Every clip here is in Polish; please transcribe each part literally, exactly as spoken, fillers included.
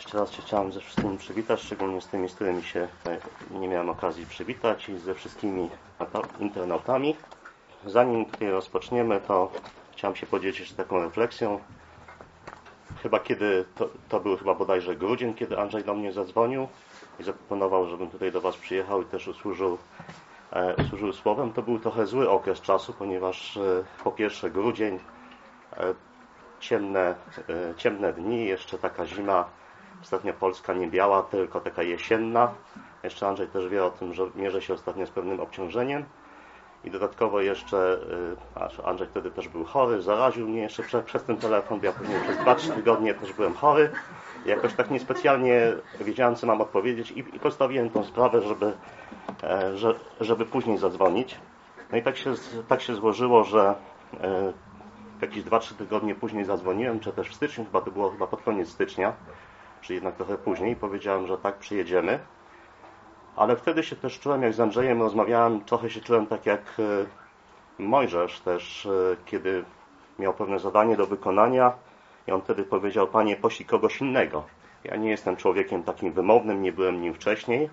Jeszcze raz się chciałem ze wszystkimi przywitać, szczególnie z tymi, z którymi się nie miałem okazji przywitać, i ze wszystkimi internautami. Zanim tutaj rozpoczniemy, to chciałem się podzielić jeszcze taką refleksją. Chyba kiedy, to, to był chyba bodajże grudzień, kiedy Andrzej do mnie zadzwonił i zaproponował, żebym tutaj do Was przyjechał i też usłużył, e, usłużył słowem. To był trochę zły okres czasu, ponieważ e, po pierwsze grudzień, e, ciemne, e, ciemne dni, jeszcze taka zima. Ostatnio Polska nie biała, tylko taka jesienna. Jeszcze Andrzej też wie o tym, że mierzy się ostatnio z pewnym obciążeniem. I dodatkowo jeszcze, Andrzej wtedy też był chory, zaraził mnie jeszcze przez, przez ten telefon, bo ja później przez dwa trzy tygodnie też byłem chory. I jakoś tak niespecjalnie wiedziałem, co mam odpowiedzieć i, i postawiłem tą sprawę, żeby, że, żeby później zadzwonić. No i tak się, tak się złożyło, że jakieś dwa trzy tygodnie później zadzwoniłem, czy też w styczniu, chyba to było chyba pod koniec stycznia, czy jednak trochę później, powiedziałem, że tak, przyjedziemy. Ale wtedy się też czułem, jak z Andrzejem rozmawiałem, trochę się czułem tak jak Mojżesz też, kiedy miał pewne zadanie do wykonania i on wtedy powiedział: Panie, poślij kogoś innego. Ja nie jestem człowiekiem takim wymownym, nie byłem nim wcześniej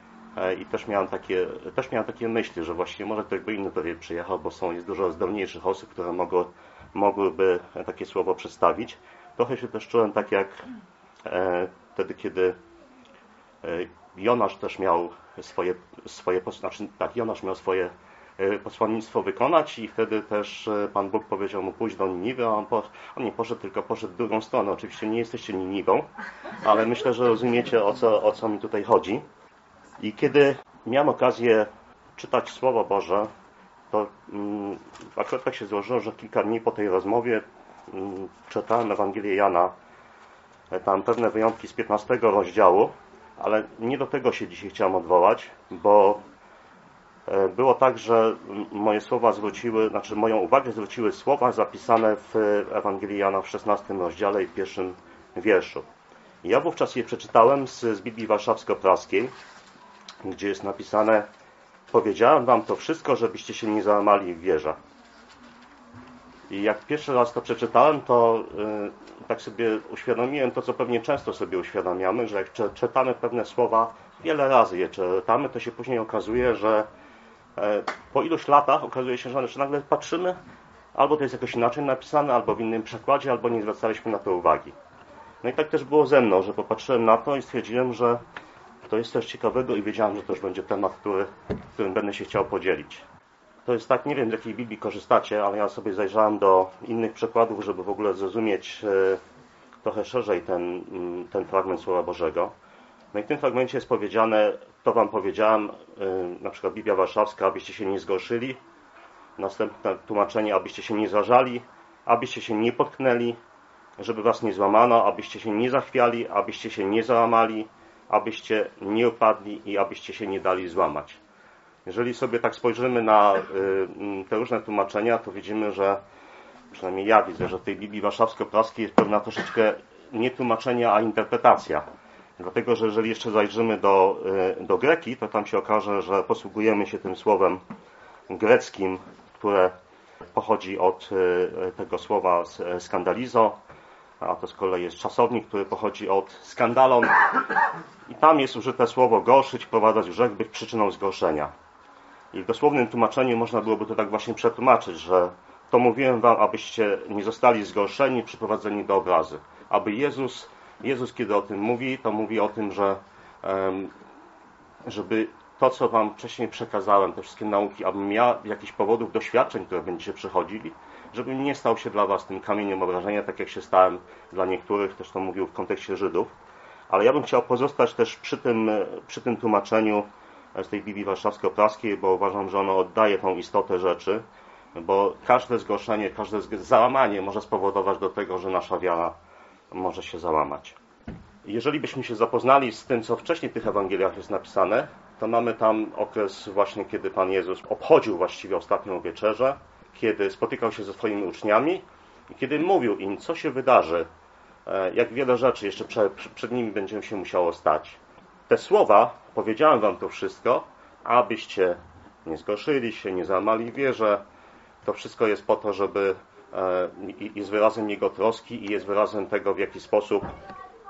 i też miałem takie, też miałem takie myśli, że właściwie może ktoś by inny tutaj przyjechał, bo są, jest dużo zdolniejszych osób, które mogły, mogłyby takie słowo przedstawić. Trochę się też czułem tak jak e, wtedy, kiedy e, Jonasz też miał swoje, swoje znaczy, tak, Jonasz miał swoje posłannictwo wykonać i wtedy też Pan Bóg powiedział mu: pójdź do Niniwy, a on, po, on nie poszedł, tylko poszedł w drugą stronę. Oczywiście nie jesteście Niniwą, ale myślę, że rozumiecie, o co, o co mi tutaj chodzi. I kiedy miałem okazję czytać Słowo Boże, to um, akurat tak się złożyło, że kilka dni po tej rozmowie um, czytałem Ewangelię Jana, tam pewne wyjątki z piętnastego rozdziału, ale nie do tego się dzisiaj chciałem odwołać, bo było tak, że moje słowa zwróciły, znaczy moją uwagę zwróciły słowa zapisane w Ewangelii Jana w szesnastym rozdziale i pierwszym wierszu. I ja wówczas je przeczytałem z, z Biblii Warszawsko-Praskiej, gdzie jest napisane: powiedziałem wam to wszystko, żebyście się nie załamali w wierze. I jak pierwszy raz to przeczytałem, to yy, tak sobie uświadomiłem to, co pewnie często sobie uświadamiamy, że jak czytamy pewne słowa, wiele razy je czytamy, to się później okazuje, że e, po iluś latach okazuje się, że, że nagle patrzymy, albo to jest jakoś inaczej napisane, albo w innym przekładzie, albo nie zwracaliśmy na to uwagi. No i tak też było ze mną, że popatrzyłem na to i stwierdziłem, że to jest coś ciekawego i wiedziałem, że to już będzie temat, który, którym będę się chciał podzielić. To jest tak, nie wiem, z jakiej Biblii korzystacie, ale ja sobie zajrzałem do innych przekładów, żeby w ogóle zrozumieć e, trochę szerzej ten, ten fragment Słowa Bożego. No i w tym fragmencie jest powiedziane, to wam powiedziałem, e, na przykład Biblia Warszawska, abyście się nie zgorszyli. Następne tłumaczenie: abyście się nie zrażali, abyście się nie potknęli, żeby was nie złamano, abyście się nie zachwiali, abyście się nie załamali, abyście nie upadli i abyście się nie dali złamać. Jeżeli sobie tak spojrzymy na te różne tłumaczenia, to widzimy, że przynajmniej ja widzę, że w tej Biblii Warszawsko-Praskiej jest pewna troszeczkę nie tłumaczenie, a interpretacja. Dlatego, że jeżeli jeszcze zajrzymy do, do greki, to tam się okaże, że posługujemy się tym słowem greckim, które pochodzi od tego słowa skandalizo, a to z kolei jest czasownik, który pochodzi od skandalon. I tam jest użyte słowo gorszyć, wprowadzać grzech, być przyczyną zgorszenia. I w dosłownym tłumaczeniu można byłoby to tak właśnie przetłumaczyć, że to mówiłem wam, abyście nie zostali zgorszeni, przyprowadzeni do obrazy. Aby Jezus, Jezus kiedy o tym mówi, to mówi o tym, że żeby to, co wam wcześniej przekazałem, te wszystkie nauki, abym ja jakichś powodów, doświadczeń, które będziecie przechodzili, żebym nie stał się dla was tym kamieniem obrażenia, tak jak się stałem dla niektórych, też to mówił w kontekście Żydów. Ale ja bym chciał pozostać też przy tym, przy tym tłumaczeniu z tej Biblii Warszawsko-Praskiej, bo uważam, że ono oddaje tą istotę rzeczy, bo każde zgorszenie, każde załamanie może spowodować do tego, że nasza wiara może się załamać. Jeżeli byśmy się zapoznali z tym, co wcześniej w tych Ewangeliach jest napisane, to mamy tam okres właśnie, kiedy Pan Jezus obchodził właściwie ostatnią wieczerzę, kiedy spotykał się ze swoimi uczniami i kiedy mówił im, co się wydarzy, jak wiele rzeczy jeszcze przed, przed nimi będzie się musiało stać. Te słowa, powiedziałem wam to wszystko, abyście nie zgorszyli się, nie załamali w wierze. To wszystko jest po to, żeby jest wyrazem Jego troski i jest wyrazem tego, w jaki sposób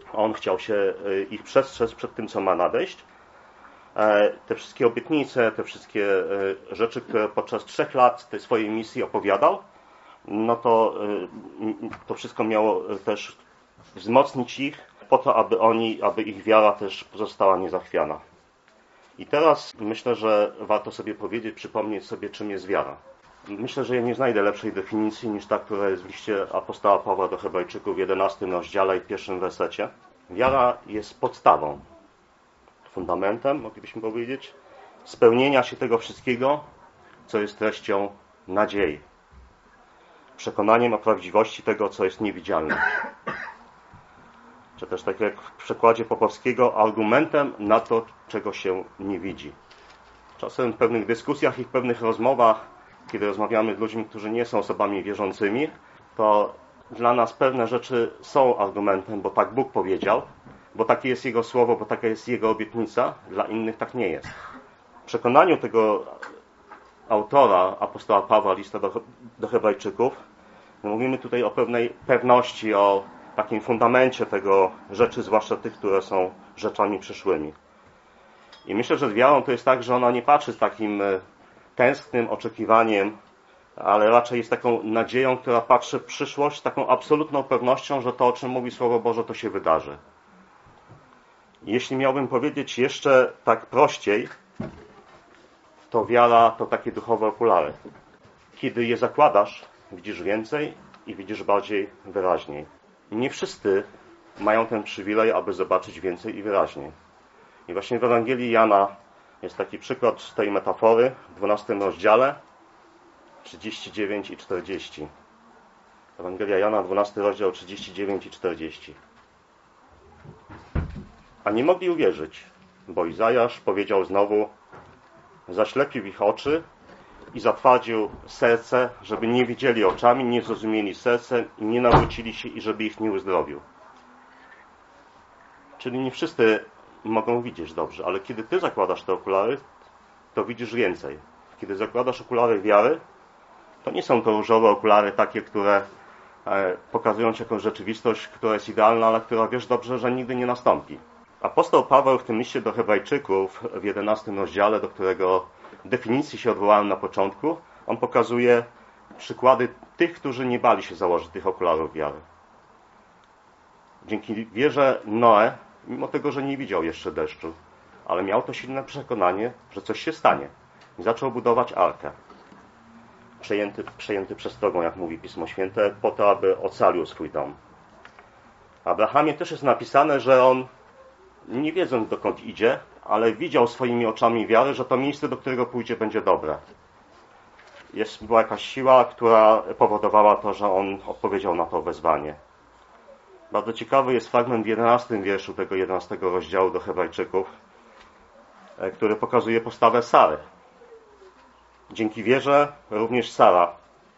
On chciał się ich przestrzec przed tym, co ma nadejść. Te wszystkie obietnice, te wszystkie rzeczy, które podczas trzech lat tej swojej misji opowiadał, no to to wszystko miało też wzmocnić ich po to, aby oni, aby ich wiara też pozostała niezachwiana. I teraz myślę, że warto sobie powiedzieć, przypomnieć sobie, czym jest wiara. Myślę, że ja nie znajdę lepszej definicji niż ta, która jest w liście apostoła Pawła do Hebrajczyków w jedenastym rozdziale i pierwszym wersecie. Wiara jest podstawą, fundamentem, moglibyśmy powiedzieć, spełnienia się tego wszystkiego, co jest treścią nadziei. Przekonaniem o prawdziwości tego, co jest niewidzialne. Czy też, tak jak w przekładzie Popowskiego, argumentem na to, czego się nie widzi. Czasem w pewnych dyskusjach i w pewnych rozmowach, kiedy rozmawiamy z ludźmi, którzy nie są osobami wierzącymi, to dla nas pewne rzeczy są argumentem, bo tak Bóg powiedział, bo takie jest Jego słowo, bo taka jest Jego obietnica. Dla innych tak nie jest. W przekonaniu tego autora, apostoła Pawła, lista do, do Hebrajczyków, no mówimy tutaj o pewnej pewności, o takim fundamencie tego rzeczy, zwłaszcza tych, które są rzeczami przyszłymi. I myślę, że z wiarą to jest tak, że ona nie patrzy z takim tęsknym oczekiwaniem, ale raczej jest taką nadzieją, która patrzy w przyszłość, taką absolutną pewnością, że to, o czym mówi Słowo Boże, to się wydarzy. Jeśli miałbym powiedzieć jeszcze tak prościej, to wiara to takie duchowe okulary. Kiedy je zakładasz, widzisz więcej i widzisz bardziej wyraźniej. Nie wszyscy mają ten przywilej, aby zobaczyć więcej i wyraźniej. I właśnie w Ewangelii Jana jest taki przykład tej metafory w dwunastym rozdziale, trzydzieści dziewięć i czterdzieści. Ewangelia Jana, dwunasty rozdział, trzydzieści dziewięć i czterdzieści. A nie mogli uwierzyć, bo Izajasz powiedział znowu: zaślepił ich oczy i zatwardził serce, żeby nie widzieli oczami, nie zrozumieli sercem i nie nawrócili się i żeby ich nie uzdrowił. Czyli nie wszyscy mogą widzieć dobrze, ale kiedy ty zakładasz te okulary, to widzisz więcej. Kiedy zakładasz okulary wiary, to nie są to różowe okulary takie, które pokazują ci jakąś rzeczywistość, która jest idealna, ale która wiesz dobrze, że nigdy nie nastąpi. Apostoł Paweł w tym liście do Hebrajczyków w jedenastym rozdziale, do którego definicji się odwołałem na początku, on pokazuje przykłady tych, którzy nie bali się założyć tych okularów wiary. Dzięki wierze Noe, mimo tego, że nie widział jeszcze deszczu, ale miał to silne przekonanie, że coś się stanie. I zaczął budować arkę. Przejęty, przejęty przestrogą, jak mówi Pismo Święte, po to, aby ocalił swój dom. W Abrahamie też jest napisane, że on, nie wiedząc dokąd idzie, ale widział swoimi oczami wiary, że to miejsce, do którego pójdzie, będzie dobre. Jest, była jakaś siła, która powodowała to, że on odpowiedział na to wezwanie. Bardzo ciekawy jest fragment w jedenastym wierszu tego jedenastego rozdziału do Hebrajczyków, który pokazuje postawę Sary. Dzięki wierze również Sara,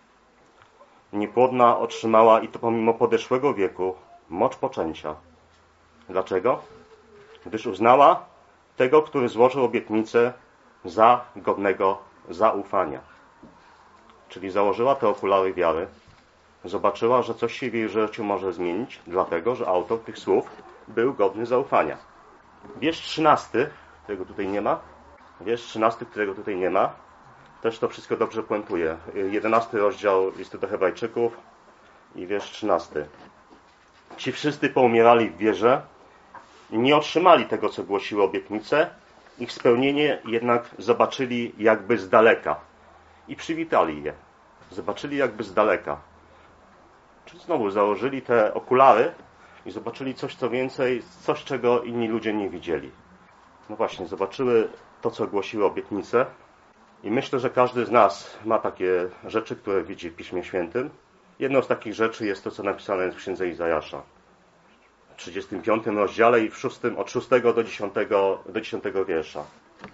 niepłodna, otrzymała, i to pomimo podeszłego wieku, moc poczęcia. Dlaczego? Gdyż uznała tego, który złożył obietnicę, za godnego zaufania. Czyli założyła te okulary wiary, zobaczyła, że coś się w jej życiu może zmienić, dlatego, że autor tych słów był godny zaufania. Wiersz trzynasty, którego tutaj nie ma, wiersz trzynasty, którego tutaj nie ma, też to wszystko dobrze puentuje. jedenasty rozdział listu do Hebrajczyków i wiersz trzynasty. Ci wszyscy poumierali w wierze i nie otrzymali tego, co głosiły obietnice, ich spełnienie jednak zobaczyli jakby z daleka i przywitali je. Zobaczyli jakby z daleka. Czyli znowu założyli te okulary i zobaczyli coś, co więcej, coś, czego inni ludzie nie widzieli. No właśnie, zobaczyły to, co głosiły obietnice. I myślę, że każdy z nas ma takie rzeczy, które widzi w Piśmie Świętym. Jedną z takich rzeczy jest to, co napisane jest w księdze Izajasza. W trzydziestym piątym rozdziale i w szóstym, od szóstego do dziesiątego, do dziesiątego wiersza.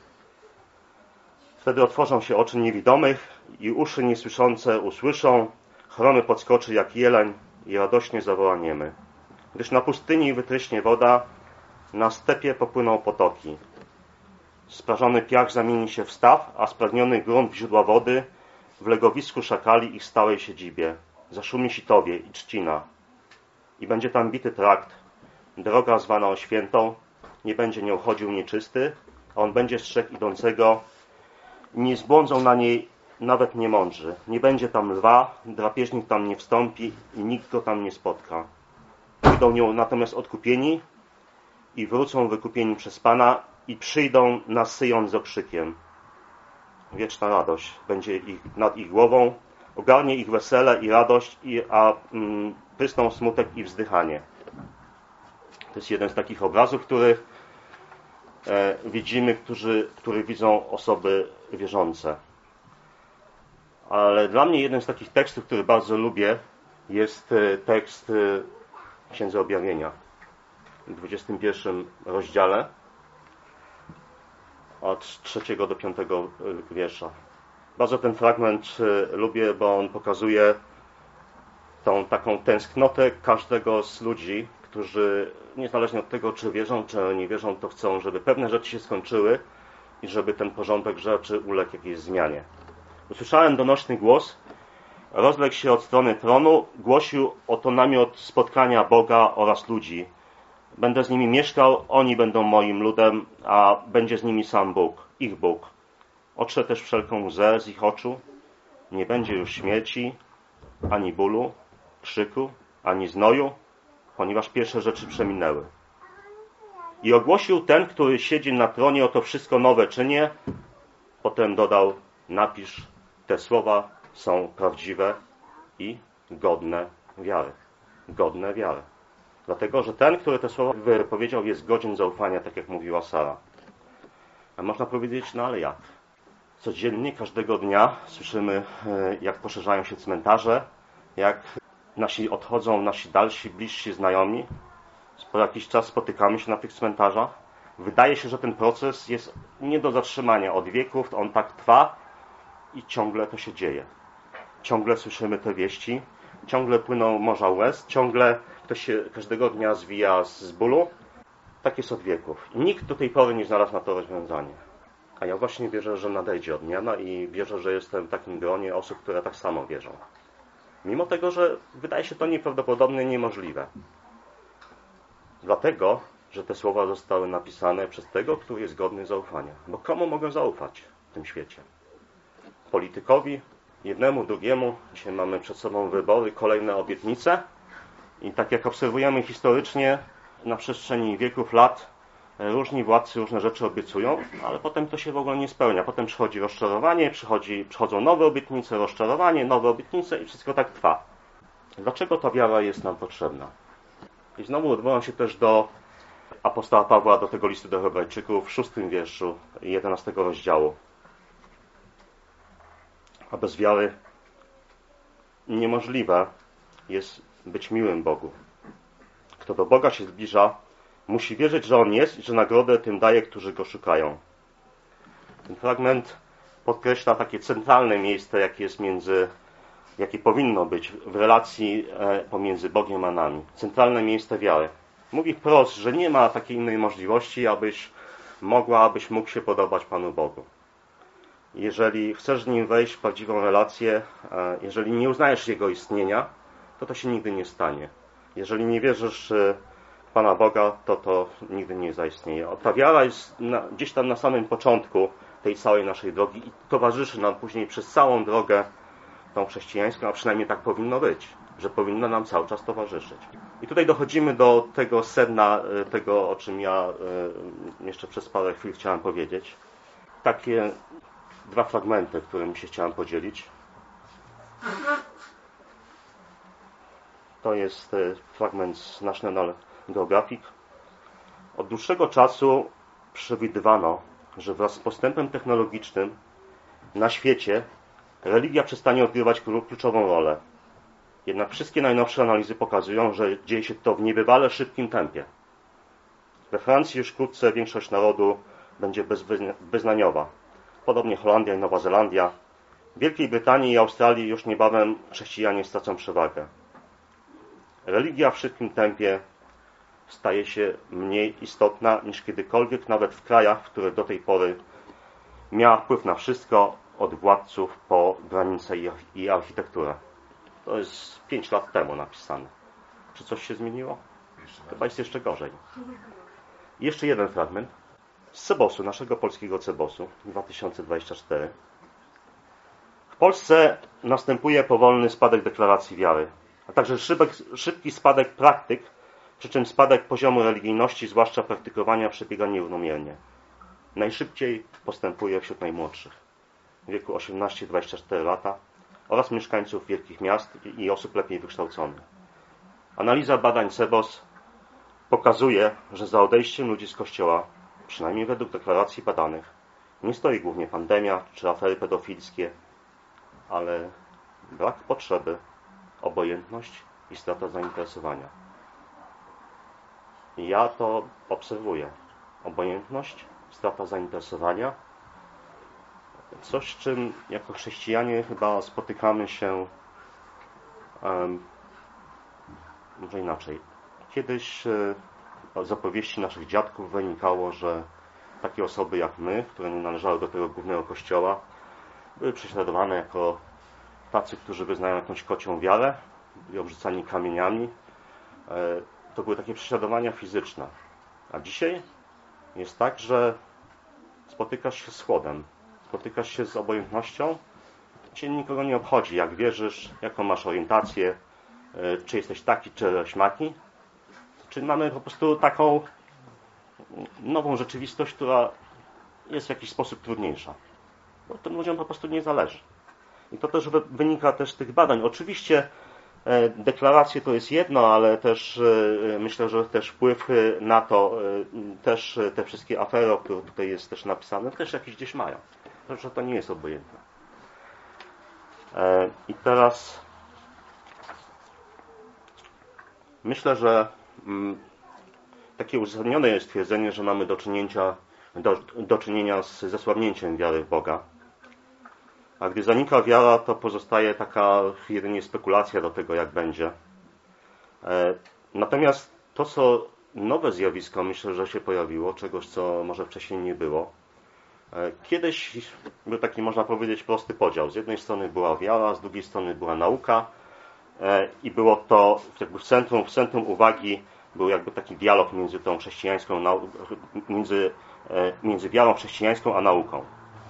Wtedy otworzą się oczy niewidomych i uszy niesłyszące usłyszą, chromy podskoczy jak jeleń i radośnie zawoła niemy. Gdyż na pustyni wytryśnie woda, na stepie popłyną potoki. Sprażony piach zamieni się w staw, a spragniony grunt w źródła wody, w legowisku szakali ich stałej siedzibie. Zaszumi sitowie i trzcina. I będzie tam bity trakt, droga zwana świętą, nie będzie nią chodził nieczysty, a on będzie strzegł idącego, nie zbłądzą na niej nawet niemądrzy. Nie będzie tam lwa, drapieżnik tam nie wstąpi i nikt go tam nie spotka. Pójdą nią natomiast odkupieni i wrócą wykupieni przez Pana i przyjdą na Syjon z okrzykiem. Wieczna radość będzie ich, nad ich głową, ogarnie ich wesele i radość, i, a mm, prysną smutek i wzdychanie. To jest jeden z takich obrazów, których e, widzimy, którzy, który widzą osoby wierzące. Ale dla mnie jeden z takich tekstów, który bardzo lubię, jest tekst Księdza Objawienia w dwudziestym pierwszym rozdziale od trzeciego do piątego wiersza. Bardzo ten fragment lubię, bo on pokazuje tą taką tęsknotę każdego z ludzi, którzy niezależnie od tego, czy wierzą, czy nie wierzą, to chcą, żeby pewne rzeczy się skończyły i żeby ten porządek rzeczy uległ jakiejś zmianie. Usłyszałem donośny głos, rozległ się od strony tronu, głosił oto namiot spotkania Boga oraz ludzi. Będę z nimi mieszkał, oni będą moim ludem, a będzie z nimi sam Bóg, ich Bóg. Otrze też wszelką łzę z ich oczu, nie będzie już śmierci, ani bólu, krzyku, ani znoju, ponieważ pierwsze rzeczy przeminęły. I ogłosił ten, który siedzi na tronie, oto wszystko nowe czynię. Potem dodał, napisz, te słowa są prawdziwe i godne wiary. Godne wiary. Dlatego, że ten, który te słowa wypowiedział, jest godzien zaufania, tak jak mówiła Sara. A można powiedzieć, no ale jak? Codziennie, każdego dnia słyszymy, jak poszerzają się cmentarze, jak nasi odchodzą, nasi dalsi, bliżsi znajomi. Po jakiś czas spotykamy się na tych cmentarzach. Wydaje się, że ten proces jest nie do zatrzymania od wieków, on tak trwa i ciągle to się dzieje. Ciągle słyszymy te wieści, ciągle płyną morza łez, ciągle to się każdego dnia zwija z bólu. Tak jest od wieków. I nikt do tej pory nie znalazł na to rozwiązanie. A ja właśnie wierzę, że nadejdzie odmiana i wierzę, że jestem w takim gronie osób, które tak samo wierzą. Mimo tego, że wydaje się to nieprawdopodobne, niemożliwe. Dlatego, że te słowa zostały napisane przez tego, który jest godny zaufania. Bo komu mogę zaufać w tym świecie? Politykowi, jednemu, drugiemu. Dzisiaj mamy przed sobą wybory, kolejne obietnice. I tak jak obserwujemy historycznie, na przestrzeni wieków, lat, różni władcy różne rzeczy obiecują, ale potem to się w ogóle nie spełnia. Potem przychodzi rozczarowanie, przychodzi, przychodzą nowe obietnice, rozczarowanie, nowe obietnice i wszystko tak trwa. Dlaczego ta wiara jest nam potrzebna? I znowu odwołam się też do apostoła Pawła, do tego listu do Hebrajczyków w szóstym wierszu jedenastego rozdziału. A bez wiary niemożliwe jest być miłym Bogu. Kto do Boga się zbliża, musi wierzyć, że On jest i że nagrodę tym daje, którzy Go szukają. Ten fragment podkreśla takie centralne miejsce, jakie jest między, jakie powinno być w relacji pomiędzy Bogiem a nami. Centralne miejsce wiary. Mówi wprost, że nie ma takiej innej możliwości, abyś mogła, abyś mógł się podobać Panu Bogu. Jeżeli chcesz z Nim wejść w prawdziwą relację, jeżeli nie uznajesz Jego istnienia, to to się nigdy nie stanie. Jeżeli nie wierzysz w Pana Boga, to to nigdy nie zaistnieje. Ta wiara jest na, gdzieś tam na samym początku tej całej naszej drogi i towarzyszy nam później przez całą drogę tą chrześcijańską, a przynajmniej tak powinno być, że powinna nam cały czas towarzyszyć. I tutaj dochodzimy do tego sedna, tego, o czym ja jeszcze przez parę chwil chciałem powiedzieć. Takie dwa fragmenty, którymi się chciałem podzielić. To jest fragment z National Geographic. Od dłuższego czasu przewidywano, że wraz z postępem technologicznym na świecie religia przestanie odgrywać kluczową rolę. Jednak wszystkie najnowsze analizy pokazują, że dzieje się to w niebywale szybkim tempie. We Francji już wkrótce większość narodu będzie bezwyznaniowa. Podobnie Holandia i Nowa Zelandia. W Wielkiej Brytanii i Australii już niebawem chrześcijanie stracą przewagę. Religia w szybkim tempie staje się mniej istotna niż kiedykolwiek, nawet w krajach, które do tej pory miała wpływ na wszystko, od władców po granice i architekturę. To jest pięć lat temu napisane. Czy coś się zmieniło? Chyba jest jeszcze gorzej. I jeszcze jeden fragment z Cebosu, naszego polskiego Cebosu, dwa tysiące dwudziesty czwarty. W Polsce następuje powolny spadek deklaracji wiary, a także szybek, szybki spadek praktyk, przy czym spadek poziomu religijności, zwłaszcza praktykowania, przebiega nierównomiernie. Najszybciej postępuje wśród najmłodszych, w wieku osiemnaście do dwudziestu czterech lat, oraz mieszkańców wielkich miast i osób lepiej wykształconych. Analiza badań Cebos pokazuje, że za odejściem ludzi z Kościoła, przynajmniej według deklaracji badanych, nie stoi głównie pandemia czy afery pedofilskie, ale brak potrzeby, obojętność i strata zainteresowania. I ja to obserwuję. Obojętność, strata zainteresowania. Coś, z czym jako chrześcijanie chyba spotykamy się um, może inaczej. Kiedyś z opowieści naszych dziadków wynikało, że takie osoby jak my, które nie należały do tego głównego kościoła, były prześladowane jako tacy, którzy wyznają jakąś kocią wiarę, byli obrzucani kamieniami. To były takie prześladowania fizyczne. A dzisiaj jest tak, że spotykasz się z chłodem, spotykasz się z obojętnością, cię nikogo nie obchodzi, jak wierzysz, jaką masz orientację, czy jesteś taki, czy śmaki. Czy mamy po prostu taką nową rzeczywistość, która jest w jakiś sposób trudniejsza. Bo tym ludziom po prostu nie zależy. I to też wynika też z tych badań. Oczywiście deklaracje to jest jedno, ale też myślę, że też wpływ na to, też te wszystkie afery, o których tutaj jest też napisane, też jakieś gdzieś mają. Że to nie jest obojętne. I teraz myślę, że takie uzasadnione jest twierdzenie, że mamy do czynienia, do, do czynienia z zesłabnięciem wiary w Boga. A gdy zanika wiara, to pozostaje taka jedynie spekulacja do tego, jak będzie. Natomiast to, co nowe zjawisko, myślę, że się pojawiło, czegoś, co może wcześniej nie było. Kiedyś był taki, można powiedzieć, prosty podział. Z jednej strony była wiara, z drugiej strony była nauka i było to jakby w centrum, w centrum uwagi był jakby taki dialog między tą chrześcijańską, między, między wiarą chrześcijańską a nauką.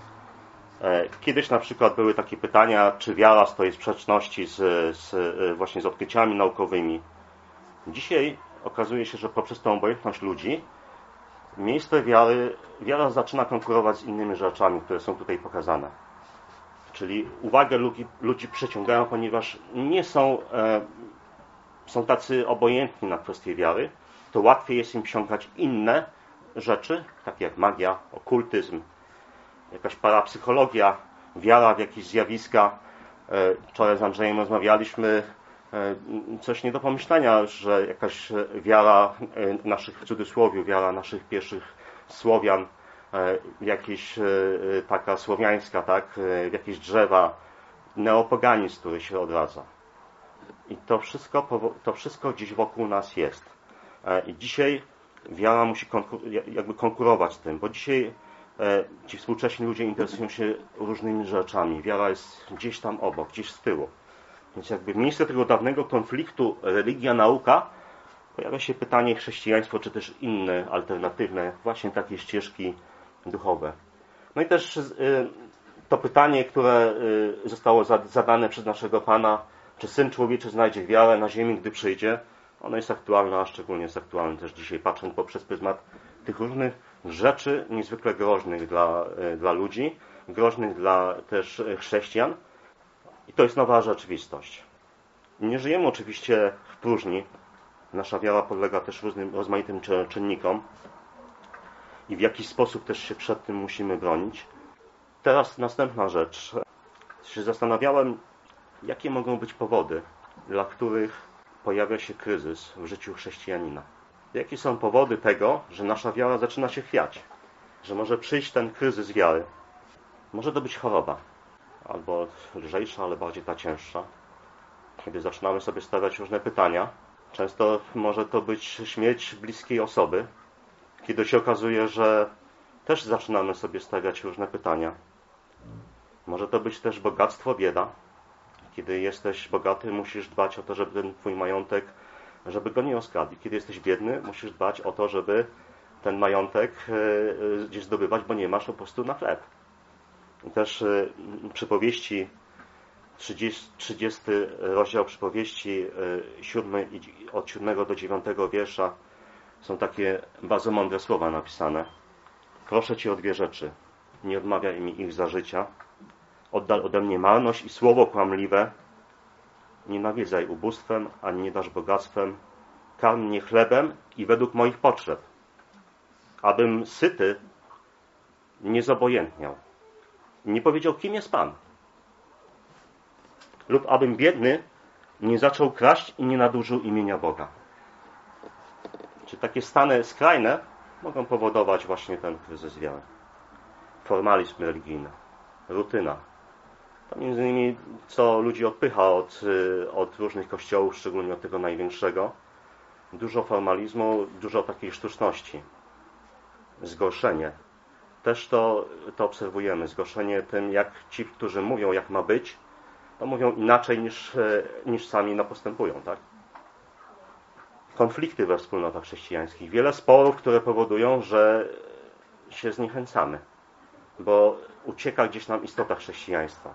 Kiedyś na przykład były takie pytania, czy wiara stoi w sprzeczności z, z, właśnie z odkryciami naukowymi. Dzisiaj okazuje się, że poprzez tą obojętność ludzi miejsce wiary, wiara zaczyna konkurować z innymi rzeczami, które są tutaj pokazane. Czyli uwagę ludzi, ludzi przyciągają, ponieważ nie są, e, są tacy obojętni na kwestie wiary, to łatwiej jest im sięgać inne rzeczy, takie jak magia, okultyzm, jakaś parapsychologia, wiara w jakieś zjawiska. E, wczoraj z Andrzejem rozmawialiśmy, e, coś nie do pomyślenia, że jakaś wiara e, naszych, w cudzysłowie, wiara naszych pierwszych Słowian, jakieś taka słowiańska, tak, w jakieś drzewa, neopoganizm, który się odradza. I to wszystko, to wszystko gdzieś wokół nas jest. I dzisiaj wiara musi konkur jakby konkurować z tym, bo dzisiaj ci współcześni ludzie interesują się różnymi rzeczami. Wiara jest gdzieś tam obok, gdzieś z tyłu. Więc jakby w miejsce tego dawnego konfliktu religia-nauka pojawia się pytanie chrześcijaństwo, czy też inne, alternatywne, właśnie takie ścieżki duchowe. No i też to pytanie, które zostało zadane przez naszego Pana, czy Syn Człowieczy znajdzie wiarę na ziemi, gdy przyjdzie, ono jest aktualne, a szczególnie jest aktualne też dzisiaj, patrząc poprzez pryzmat tych różnych rzeczy niezwykle groźnych dla, dla ludzi, groźnych dla też chrześcijan. I to jest nowa rzeczywistość. Nie żyjemy oczywiście w próżni. Nasza wiara podlega też różnym rozmaitym czynnikom i w jakiś sposób też się przed tym musimy bronić. Teraz następna rzecz. Się zastanawiałem, jakie mogą być powody, dla których pojawia się kryzys w życiu chrześcijanina. Jakie są powody tego, że nasza wiara zaczyna się chwiać, że może przyjść ten kryzys wiary. Może to być choroba, albo lżejsza, ale bardziej ta cięższa. Kiedy zaczynamy sobie stawiać różne pytania, często może to być śmierć bliskiej osoby, kiedy się okazuje, że też zaczynamy sobie stawiać różne pytania. Może to być też bogactwo, bieda. Kiedy jesteś bogaty, musisz dbać o to, żeby ten twój majątek żeby go nie okradli. Kiedy jesteś biedny, musisz dbać o to, żeby ten majątek gdzieś zdobywać, bo nie masz po prostu na chleb. I też przypowieści, trzydziesty rozdział przypowieści, siódmy, od siódmego do dziewiątego wiersza, są takie bardzo mądre słowa napisane. Proszę Cię o dwie rzeczy. Nie odmawiaj mi ich za życia. Oddal ode mnie marność i słowo kłamliwe. Nie nawiedzaj ubóstwem, ani nie dasz bogactwem. Karm mnie chlebem i według moich potrzeb, abym syty nie zobojętniał. Nie powiedział, kim jest Pan. Lub abym biedny nie zaczął kraść i nie nadużył imienia Boga. Czy takie stany skrajne mogą powodować właśnie ten kryzys wiary. Formalizm religijny, rutyna. To między innymi, co ludzi odpycha od, od różnych kościołów, szczególnie od tego największego. Dużo formalizmu, dużo takiej sztuczności. Zgorszenie. Też to, to obserwujemy. Zgorszenie tym, jak ci, którzy mówią, jak ma być, to mówią inaczej niż, niż sami no, postępują, tak? Konflikty we wspólnotach chrześcijańskich. Wiele sporów, które powodują, że się zniechęcamy, bo ucieka gdzieś nam istota chrześcijaństwa.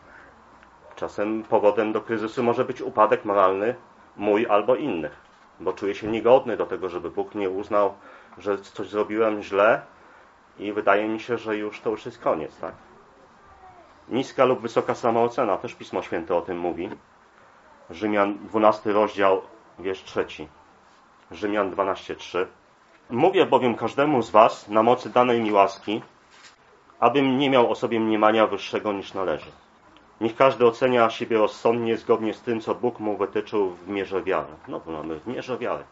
Czasem powodem do kryzysu może być upadek moralny mój albo innych, bo czuję się niegodny do tego, żeby Bóg mnie uznał, że coś zrobiłem źle i wydaje mi się, że już to już jest koniec, tak? Niska lub wysoka samoocena, też Pismo Święte o tym mówi. Rzymian dwunasty rozdział, wiersz trzeci. Rzymian dwanaście trzy. Mówię bowiem każdemu z was na mocy danej mi łaski, abym nie miał o sobie mniemania wyższego niż należy. Niech każdy ocenia siebie rozsądnie, zgodnie z tym, co Bóg mu wytyczył w mierze wiary. No to mamy w mierze wiary.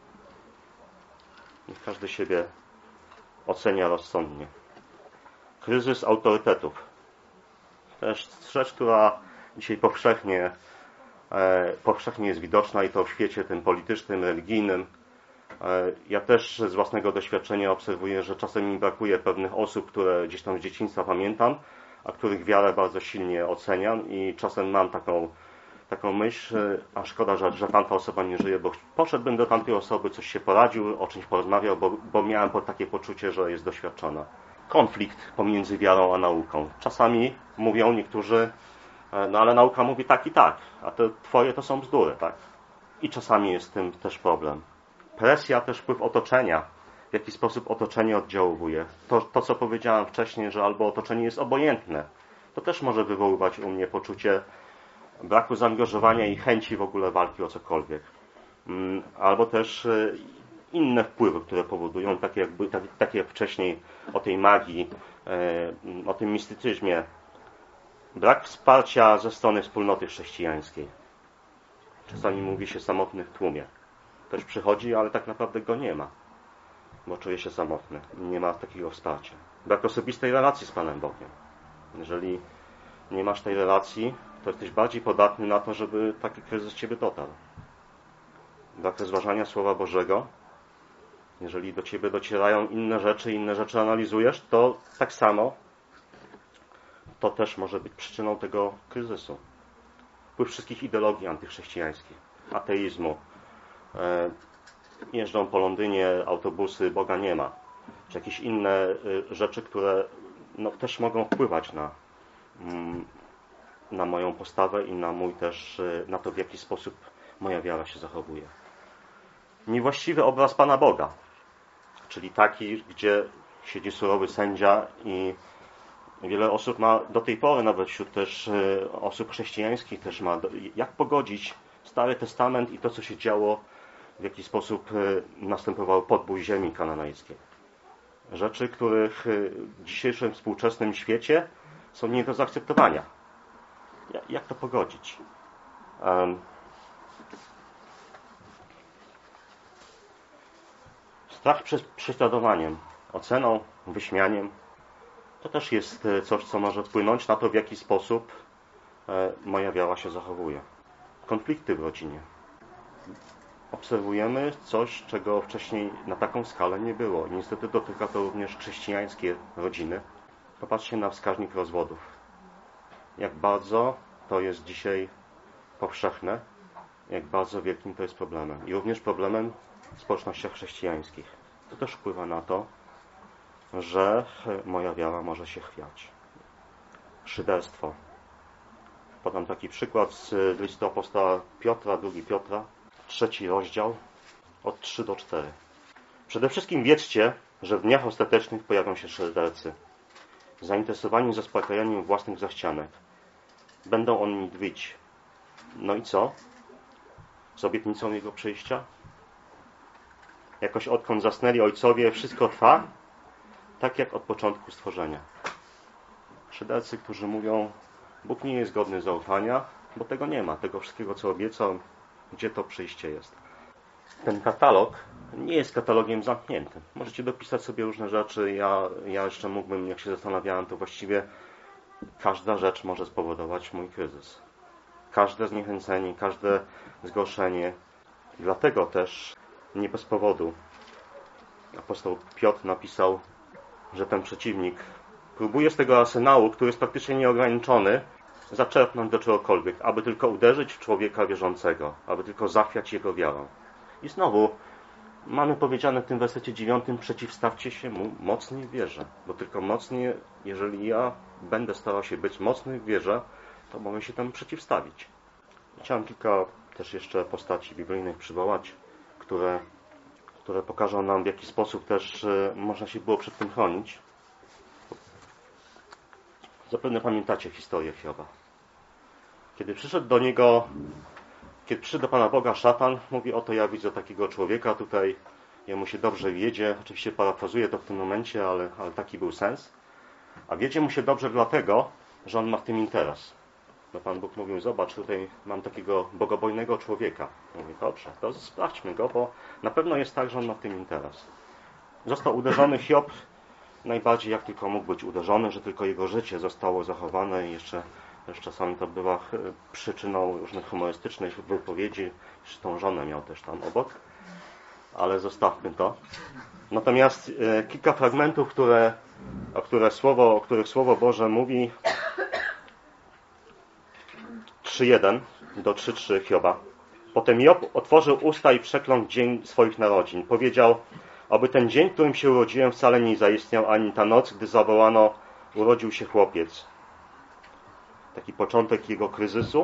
Niech każdy siebie ocenia rozsądnie. Kryzys autorytetów. Też rzecz, która dzisiaj powszechnie, e, powszechnie jest widoczna i to w świecie tym politycznym, religijnym. E, ja też z własnego doświadczenia obserwuję, że czasem mi brakuje pewnych osób, które gdzieś tam z dzieciństwa pamiętam, a których wiarę bardzo silnie oceniam i czasem mam taką, taką myśl, a szkoda, że, że tamta osoba nie żyje, bo poszedłbym do tamtej osoby, coś się poradził, o czymś porozmawiał, bo, bo miałem takie poczucie, że jest doświadczona. Konflikt pomiędzy wiarą a nauką. Czasami mówią niektórzy, no ale nauka mówi tak i tak, a te twoje to są bzdury, tak? I czasami jest z tym też problem. Presja, też wpływ otoczenia. W jaki sposób otoczenie oddziałuje. To, to, co powiedziałem wcześniej, że albo otoczenie jest obojętne, to też może wywoływać u mnie poczucie braku zaangażowania i chęci w ogóle walki o cokolwiek. Albo też inne wpływy, które powodują, takie jak, takie jak wcześniej o tej magii, o tym mistycyzmie. Brak wsparcia ze strony wspólnoty chrześcijańskiej. Czasami mówi się samotny w tłumie. Ktoś przychodzi, ale tak naprawdę go nie ma, bo czuje się samotny. Nie ma takiego wsparcia. Brak osobistej relacji z Panem Bogiem. Jeżeli nie masz tej relacji, to jesteś bardziej podatny na to, żeby taki kryzys Ciebie dotarł. Brak rozważania Słowa Bożego. Jeżeli do Ciebie docierają inne rzeczy, inne rzeczy analizujesz, to tak samo to też może być przyczyną tego kryzysu. Wpływ wszystkich ideologii antychrześcijańskich, ateizmu. Jeżdżą po Londynie autobusy, Boga nie ma. Czy jakieś inne rzeczy, które no, też mogą wpływać na, na moją postawę i na mój też, na to, w jaki sposób moja wiara się zachowuje. Niewłaściwy obraz Pana Boga, czyli taki, gdzie siedzi surowy sędzia i wiele osób ma do tej pory, nawet wśród też osób chrześcijańskich też ma, jak pogodzić Stary Testament i to, co się działo, w jaki sposób następował podbój ziemi kananejskiej. Rzeczy, których w dzisiejszym współczesnym świecie są nie do zaakceptowania. Jak to pogodzić? Um, strach przed prześladowaniem, oceną, wyśmianiem, to też jest coś, co może wpłynąć na to, w jaki sposób moja wiara się zachowuje. Konflikty w rodzinie. Obserwujemy coś, czego wcześniej na taką skalę nie było. I niestety dotyka to również chrześcijańskie rodziny. Popatrzcie na wskaźnik rozwodów. Jak bardzo to jest dzisiaj powszechne jak bardzo wielkim to jest problemem. I również problemem w społecznościach chrześcijańskich. To też wpływa na to, że moja wiara może się chwiać. Szyderstwo. Podam taki przykład z listu apostoła Piotra, drugi Piotra, trzeci rozdział, od trzy do czterech. Przede wszystkim wiedzcie, że w dniach ostatecznych pojawią się szydercy, zainteresowani zaspokajaniem własnych zachcianek. Będą oni dwyć. No i co? Z obietnicą Jego przyjścia? Jakoś odkąd zasnęli ojcowie, wszystko trwa, tak jak od początku stworzenia. Szydercy, którzy mówią, Bóg nie jest godny zaufania, bo tego nie ma, tego wszystkiego, co obiecał, gdzie to przyjście jest. Ten katalog nie jest katalogiem zamkniętym. Możecie dopisać sobie różne rzeczy. Ja, ja jeszcze mógłbym, jak się zastanawiałem, to właściwie każda rzecz może spowodować mój kryzys. Każde zniechęcenie, każde zgorszenie. Dlatego też nie bez powodu apostoł Piotr napisał, że ten przeciwnik próbuje z tego arsenału, który jest praktycznie nieograniczony, zaczerpnąć do czegokolwiek, aby tylko uderzyć w człowieka wierzącego, aby tylko zachwiać jego wiarą. I znowu mamy powiedziane w tym wersecie dziewiątym, przeciwstawcie się mu mocniej w wierze, bo tylko mocniej, jeżeli ja będę starał się być mocny w wierze, to mogę się temu przeciwstawić. Chciałem kilka też jeszcze postaci biblijnych przywołać, które, które pokażą nam, w jaki sposób też można się było przed tym chronić. Zapewne pamiętacie historię Hioba. Kiedy przyszedł do niego, kiedy przyszedł do Pana Boga szatan, mówi, oto ja widzę takiego człowieka tutaj, jemu się dobrze wiedzie, oczywiście parafrazuję to w tym momencie, ale, ale taki był sens. A wiedzie mu się dobrze dlatego, że on ma w tym interes. No Pan Bóg mówił, zobacz, tutaj mam takiego bogobojnego człowieka. Mówi, dobrze, to sprawdźmy go, bo na pewno jest tak, że on ma w tym interes. Został uderzony Hiob, najbardziej jak tylko mógł być uderzony, że tylko jego życie zostało zachowane i jeszcze, jeszcze czasami to była przyczyną różnych humorystycznych wypowiedzi, że tą żonę miał też tam obok, ale zostawmy to. Natomiast e, kilka fragmentów, które, o, które słowo, o których Słowo Boże mówi, trzy jeden do trzy trzy Hioba. Potem Job otworzył usta i przeklął dzień swoich narodzin. Powiedział, aby ten dzień, w którym się urodziłem, wcale nie zaistniał, ani ta noc, gdy zawołano, urodził się chłopiec. Taki początek jego kryzysu.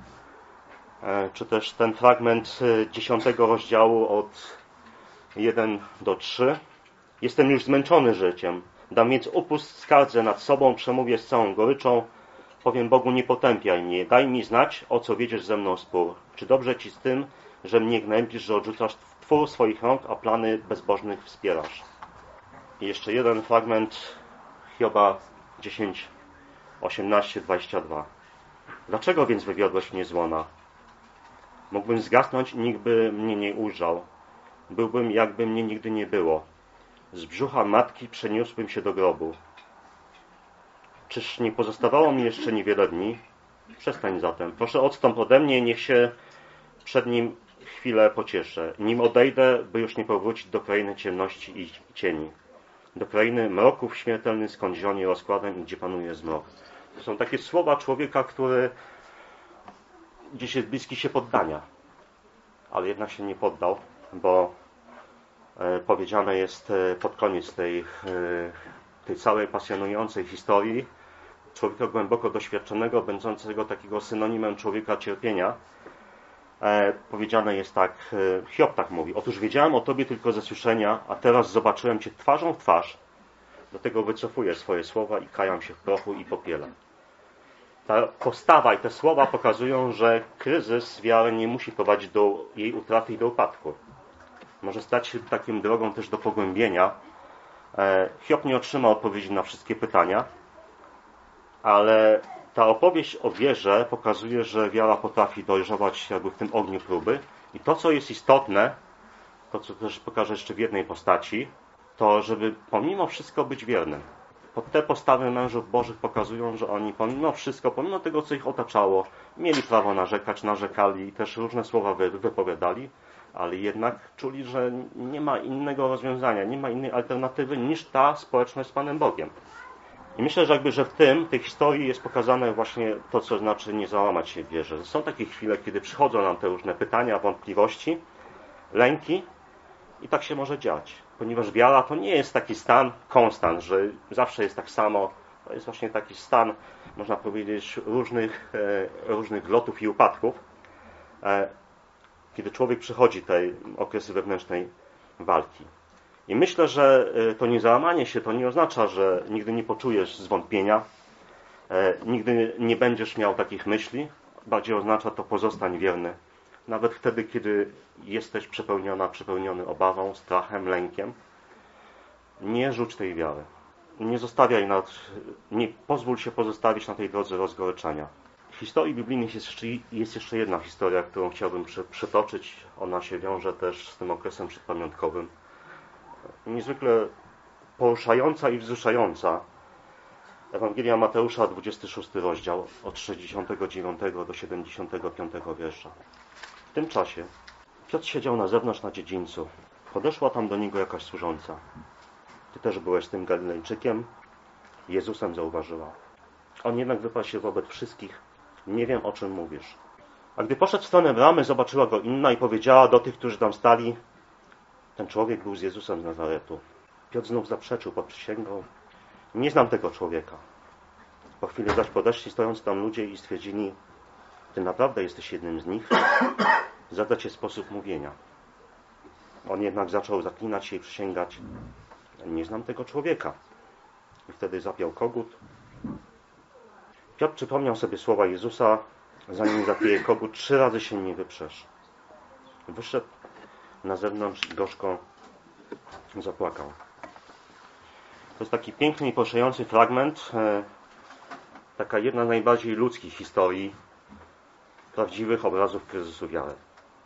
Czy też ten fragment dziesiątego rozdziału od jeden do trzech. Jestem już zmęczony życiem. Dam więc upust skardze nad sobą, przemówię z całą goryczą. Powiem Bogu, nie potępiaj mnie. Daj mi znać, o co wiedziesz ze mną spór. Czy dobrze ci z tym, że mnie gnębisz, że odrzucasz twór swoich rąk, a plany bezbożnych wspierasz. I jeszcze jeden fragment Hioba dziesięć, osiemnaście, dwadzieścia dwa. Dlaczego więc wywiodłeś mnie z łona? Mógłbym zgasnąć i nikt by mnie nie ujrzał. Byłbym, jakby mnie nigdy nie było. Z brzucha matki przeniósłbym się do grobu. Czyż nie pozostawało mi jeszcze niewiele dni? Przestań zatem. Proszę, odstąp ode mnie, niech się przed nim chwilę pocieszę. Nim odejdę, by już nie powrócić do krainy ciemności i cieni. Do krainy mroków śmiertelnych, skąd zionie rozkładem i gdzie panuje zmrok. To są takie słowa człowieka, który gdzieś jest bliski się poddania. Ale jednak się nie poddał, bo e, powiedziane jest e, pod koniec tej, e, tej całej pasjonującej historii człowieka głęboko doświadczonego, będącego takiego synonimem człowieka cierpienia. E, powiedziane jest tak, e, Hiob tak mówi, otóż wiedziałem o Tobie tylko ze słyszenia, a teraz zobaczyłem Cię twarzą w twarz, dlatego wycofuję swoje słowa i kajam się w prochu i popiele. Ta postawa i te słowa pokazują, że kryzys wiary nie musi prowadzić do jej utraty i do upadku. Może stać się taką drogą też do pogłębienia. E, Hiob nie otrzymał odpowiedzi na wszystkie pytania, ale ta opowieść o wierze pokazuje, że wiara potrafi dojrzewać jakby w tym ogniu próby. I to, co jest istotne, to, co też pokażę jeszcze w jednej postaci, to żeby pomimo wszystko być wiernym. Te postawy mężów bożych pokazują, że oni pomimo wszystko, pomimo tego, co ich otaczało, mieli prawo narzekać, narzekali i też różne słowa wypowiadali, ale jednak czuli, że nie ma innego rozwiązania, nie ma innej alternatywy niż ta społeczność z Panem Bogiem. I myślę, że jakby, że w tym, tej historii jest pokazane właśnie to, co znaczy nie załamać się w wierze. Są takie chwile, kiedy przychodzą nam te różne pytania, wątpliwości, lęki i tak się może dziać. Ponieważ wiara to nie jest taki stan konstant, że zawsze jest tak samo. To jest właśnie taki stan, można powiedzieć, różnych, różnych lotów i upadków, kiedy człowiek przechodzi tej okresy wewnętrznej walki. I myślę, że to niezałamanie się to nie oznacza, że nigdy nie poczujesz zwątpienia, nigdy nie będziesz miał takich myśli. Bardziej oznacza to pozostań wierny. Nawet wtedy, kiedy jesteś przepełniona, przepełniony obawą, strachem, lękiem. Nie rzuć tej wiary. Nie zostawiaj nad, nie pozwól się pozostawić na tej drodze rozgoryczenia. W historii biblijnych jest jeszcze, jest jeszcze jedna historia, którą chciałbym przytoczyć. Ona się wiąże też z tym okresem przedpamiątkowym. Niezwykle poruszająca i wzruszająca. Ewangelia Mateusza, dwudziesty szósty rozdział, od sześćdziesiątego dziewiątego do siedemdziesiątego piątego wiersza. W tym czasie Piotr siedział na zewnątrz na dziedzińcu. Podeszła tam do niego jakaś służąca. Ty też byłeś tym Galilejczykiem? Jezusem zauważyła. On jednak wyparł się wobec wszystkich. Nie wiem, o czym mówisz. A gdy poszedł w stronę bramy, zobaczyła go inna i powiedziała do tych, którzy tam stali: ten człowiek był z Jezusem z Nazaretu. Piotr znów zaprzeczył, poprzysięgał: nie znam tego człowieka. Po chwili zaś podeszli stojący tam ludzie i stwierdzili: ty naprawdę jesteś jednym z nich? Zada cię sposób mówienia. On jednak zaczął zaklinać się i przysięgać: nie znam tego człowieka. I wtedy zapiał kogut. Piotr przypomniał sobie słowa Jezusa: zanim zapieje kogut, trzy razy się nie wyprzesz. Wyszedł na zewnątrz i gorzko zapłakał. To jest taki piękny i poruszający fragment, taka jedna z najbardziej ludzkich historii, prawdziwych obrazów kryzysu wiary.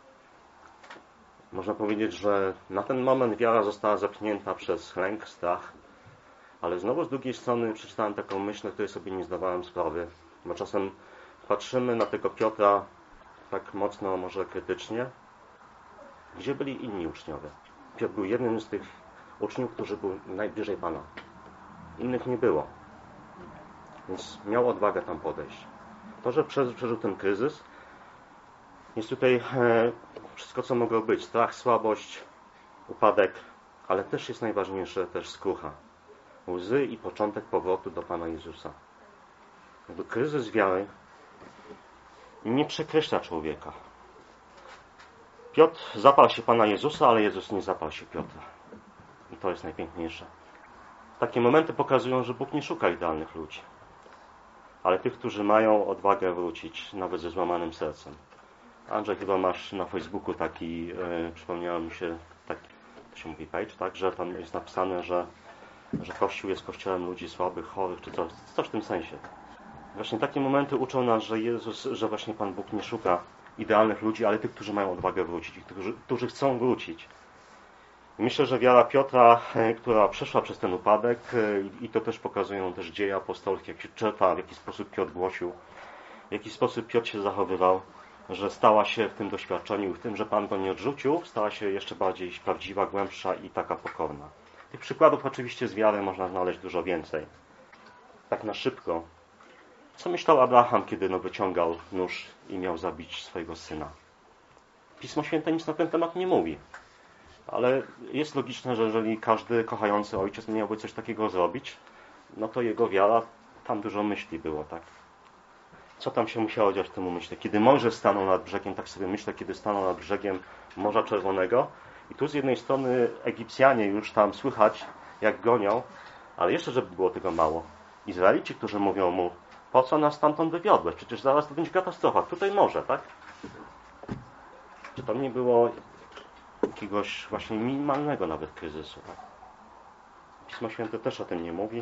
Można powiedzieć, że na ten moment wiara została zepchnięta przez lęk, strach, ale znowu z drugiej strony przeczytałem taką myśl, na której sobie nie zdawałem sprawy, bo czasem patrzymy na tego Piotra tak mocno, może krytycznie. Gdzie byli inni uczniowie? Piotr był jednym z tych uczniów, którzy był najbliżej Pana. Innych nie było. Więc miał odwagę tam podejść. To, że przeżył ten kryzys, jest tutaj wszystko, co mogło być. Strach, słabość, upadek, ale też jest najważniejsze też skrucha. Łzy i początek powrotu do Pana Jezusa. Jakby kryzys wiary nie przekreśla człowieka. Piotr zaparł się Pana Jezusa, ale Jezus nie zaparł się Piotra. I to jest najpiękniejsze. Takie momenty pokazują, że Bóg nie szuka idealnych ludzi, ale tych, którzy mają odwagę wrócić, nawet ze złamanym sercem. Andrzej, chyba masz na Facebooku taki, e, przypomniało mi się, taki, to się mówi page, tak, że tam jest napisane, że, że Kościół jest kościołem ludzi słabych, chorych, czy coś, coś w tym sensie. Właśnie takie momenty uczą nas, że Jezus, że właśnie Pan Bóg nie szuka idealnych ludzi, ale tych, którzy mają odwagę wrócić, którzy, którzy chcą wrócić. I myślę, że wiara Piotra, która przeszła przez ten upadek, i to też pokazują też dzieje apostolskie, jak się czyta, w jaki sposób Piotr głosił, w jaki sposób Piotr się zachowywał, że stała się w tym doświadczeniu, w tym, że Pan go nie odrzucił, stała się jeszcze bardziej prawdziwa, głębsza i taka pokorna. Tych przykładów oczywiście z wiary można znaleźć dużo więcej. Tak na szybko. Co myślał Abraham, kiedy no, wyciągał nóż i miał zabić swojego syna? Pismo Święte nic na ten temat nie mówi. Ale jest logiczne, że jeżeli każdy kochający ojciec miałby coś takiego zrobić, no to jego wiara, tam dużo myśli było, tak? Co tam się musiało dziać w tym umyśle? Kiedy Mojżesz stanął nad brzegiem, tak sobie myślę, kiedy stanął nad brzegiem Morza Czerwonego i tu z jednej strony Egipcjanie już tam słychać, jak gonią, ale jeszcze, żeby było tego mało. Izraelici, którzy mówią mu: po co nas stamtąd wywiodłeś? Przecież zaraz to będzie katastrofa. Tutaj morze, tak? Czy tam nie było jakiegoś właśnie minimalnego nawet kryzysu, tak? Pismo Święte też o tym nie mówi,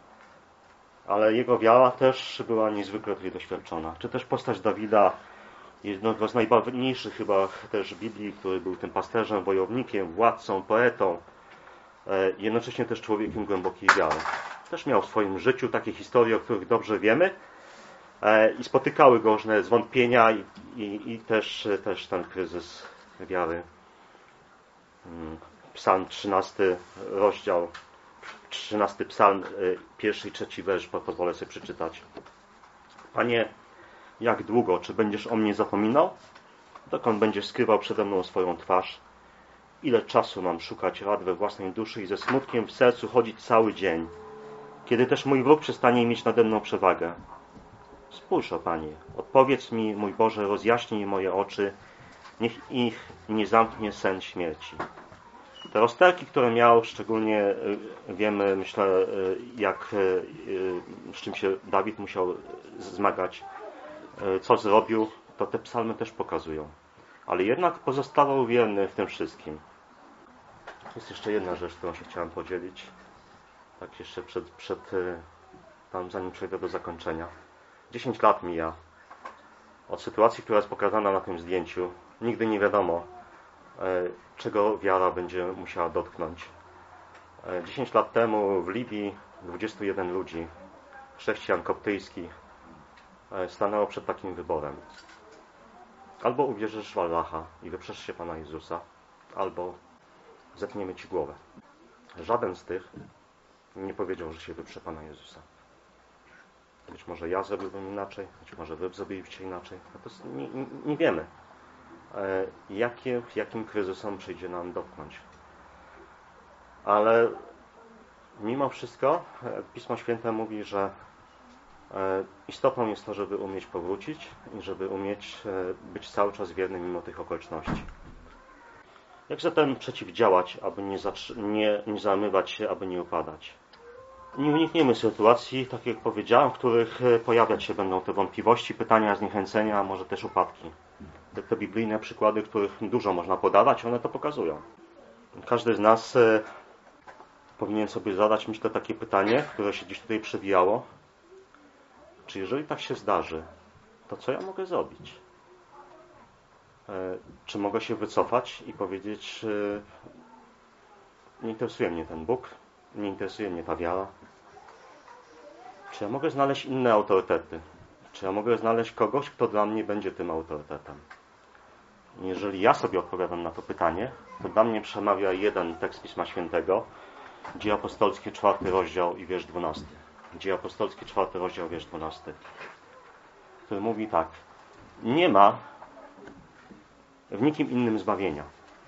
ale jego wiara też była niezwykle tutaj doświadczona. Czy też postać Dawida, jednego z najbarwniejszych chyba też Biblii, który był tym pasterzem, wojownikiem, władcą, poetą, jednocześnie też człowiekiem głębokiej wiary. Też miał w swoim życiu takie historie, o których dobrze wiemy, i spotykały go różne zwątpienia i, i, i też, też ten kryzys wiary. Psalm trzynasty rozdział trzynasty psalm, pierwszy i trzeci wiersz, pozwolę sobie przeczytać. Panie, jak długo, czy będziesz o mnie zapominał? Dokąd będziesz skrywał przede mną swoją twarz? Ile czasu mam szukać rad we własnej duszy i ze smutkiem w sercu chodzić cały dzień, kiedy też mój wróg przestanie mieć nade mną przewagę? Spójrz, o Panie, odpowiedz mi, mój Boże, rozjaśnij moje oczy, niech ich nie zamknie sen śmierci. Te rozterki, które miał, szczególnie wiemy, myślę, jak, z czym się Dawid musiał zmagać, co zrobił, to te psalmy też pokazują. Ale jednak pozostawał wierny w tym wszystkim. Jest jeszcze jedna rzecz, którą się chciałem podzielić. Tak jeszcze przed, przed tam, zanim przejdę do zakończenia. dziesięć lat mija od sytuacji, która jest pokazana na tym zdjęciu. Nigdy nie wiadomo, czego wiara będzie musiała dotknąć. dziesięć lat temu w Libii dwudziestu jeden ludzi, chrześcijan koptyjskich, stanęło przed takim wyborem. Albo uwierzysz w Allaha i wyprzesz się Pana Jezusa, albo zetniemy Ci głowę. Żaden z tych nie powiedział, że się wyprze Pana Jezusa. Być może ja zrobiłbym inaczej, być może Wy zrobiliście inaczej. No to nie, nie, nie wiemy, jakie, jakim kryzysem przyjdzie nam dotknąć. Ale mimo wszystko Pismo Święte mówi, że istotą jest to, żeby umieć powrócić i żeby umieć być cały czas wierny mimo tych okoliczności. Jak zatem przeciwdziałać, aby nie, nie, nie zamywać się, aby nie upadać? Nie unikniemy sytuacji, tak jak powiedziałem, w których pojawiać się będą te wątpliwości, pytania, zniechęcenia, a może też upadki. Te, te biblijne przykłady, których dużo można podawać, one to pokazują. Każdy z nas powinien sobie zadać, myślę, takie pytanie, które się dziś tutaj przewijało. Czy jeżeli tak się zdarzy, to co ja mogę zrobić? Czy mogę się wycofać i powiedzieć, nie interesuje mnie ten Bóg, nie interesuje mnie ta wiara? Czy ja mogę znaleźć inne autorytety? Czy ja mogę znaleźć kogoś, kto dla mnie będzie tym autorytetem? Jeżeli ja sobie odpowiadam na to pytanie, to dla mnie przemawia jeden tekst Pisma Świętego, Dzieje Apostolskie, czwarty rozdział i wiersz dwunasty. Dzieje Apostolskie, czwarty rozdział, wiersz dwunasty. Który mówi tak. Nie ma w nikim innym zbawienia.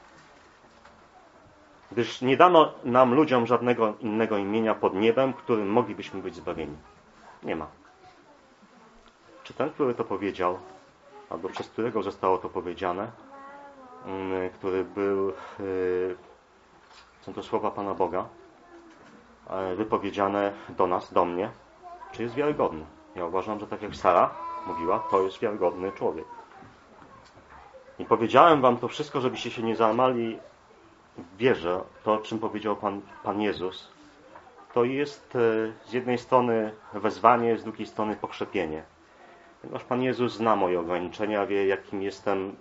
Gdyż nie dano nam ludziom żadnego innego imienia pod niebem, którym moglibyśmy być zbawieni. Nie ma. Czy ten, który to powiedział, albo przez którego zostało to powiedziane, który był, są to słowa Pana Boga, wypowiedziane do nas, do mnie, czy jest wiarygodny? Ja uważam, że tak jak Sara mówiła, to jest wiarygodny człowiek. I powiedziałem wam to wszystko, żebyście się nie załamali w wierze. To, o czym powiedział Pan, Pan Jezus, to jest z jednej strony wezwanie, z drugiej strony pokrzepienie. Ponieważ Pan Jezus zna moje ograniczenia, wie, jakim jestem,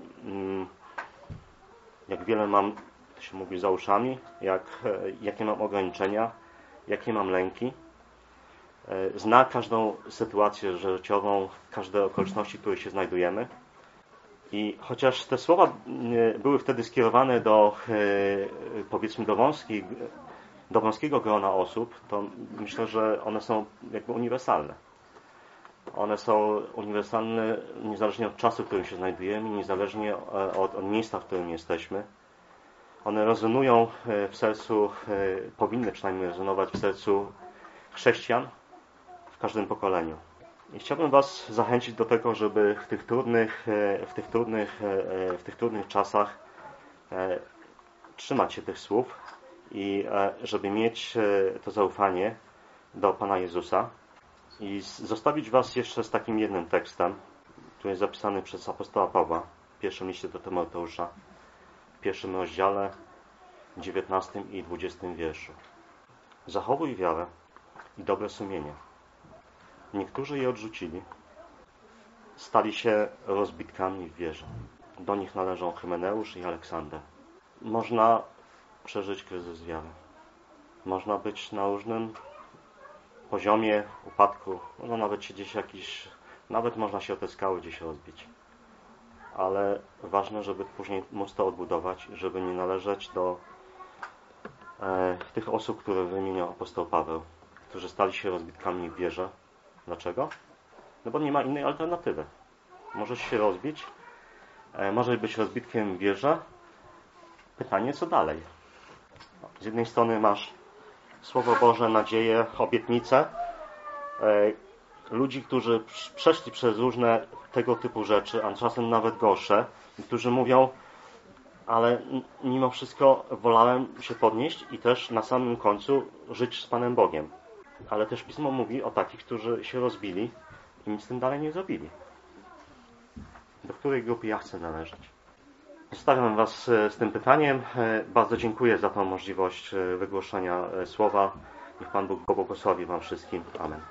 jak wiele mam, to się mówi, za uszami, jak, jakie mam ograniczenia, jakie mam lęki. Zna każdą sytuację życiową, każde okoliczności, w których się znajdujemy. I chociaż te słowa były wtedy skierowane do, powiedzmy, do, wąskiej, do wąskiego grona osób, to myślę, że one są jakby uniwersalne. One są uniwersalne niezależnie od czasu, w którym się znajdujemy, niezależnie od, od miejsca, w którym jesteśmy. One rezonują w sercu, powinny przynajmniej rezonować w sercu chrześcijan w każdym pokoleniu. I chciałbym was zachęcić do tego, żeby w tych trudnych, w tych trudnych, w tych trudnych czasach trzymać się tych słów i żeby mieć to zaufanie do Pana Jezusa. I zostawić was jeszcze z takim jednym tekstem, który jest zapisany przez apostoła Pawła w pierwszym liście do Tymoteusza, w pierwszym rozdziale, dziewiętnastym i dwudziestym wierszu. Zachowuj wiarę i dobre sumienie. Niektórzy je odrzucili, stali się rozbitkami w wierze. Do nich należą Hymeneusz i Aleksander. Można przeżyć kryzys wiary. Można być na różnym poziomie upadku. Można nawet się gdzieś jakiś, nawet można się o te skały gdzieś rozbić. Ale ważne, żeby później móc to odbudować, żeby nie należeć do e, tych osób, które wymieniał apostoł Paweł, którzy stali się rozbitkami w wierze. Dlaczego? No bo nie ma innej alternatywy. Możesz się rozbić, e, możesz być rozbitkiem w wierze. Pytanie, co dalej? Z jednej strony masz Słowo Boże, nadzieję, obietnice, e, ludzi, którzy przeszli przez różne tego typu rzeczy, a czasem nawet gorsze, i którzy mówią, ale mimo wszystko wolałem się podnieść i też na samym końcu żyć z Panem Bogiem. Ale też Pismo mówi o takich, którzy się rozbili i nic z tym dalej nie zrobili. Do której grupy ja chcę należeć? Zostawiam Was z tym pytaniem. Bardzo dziękuję za tę możliwość wygłoszenia słowa. Niech Pan Bóg błogosławi Wam wszystkim. Amen.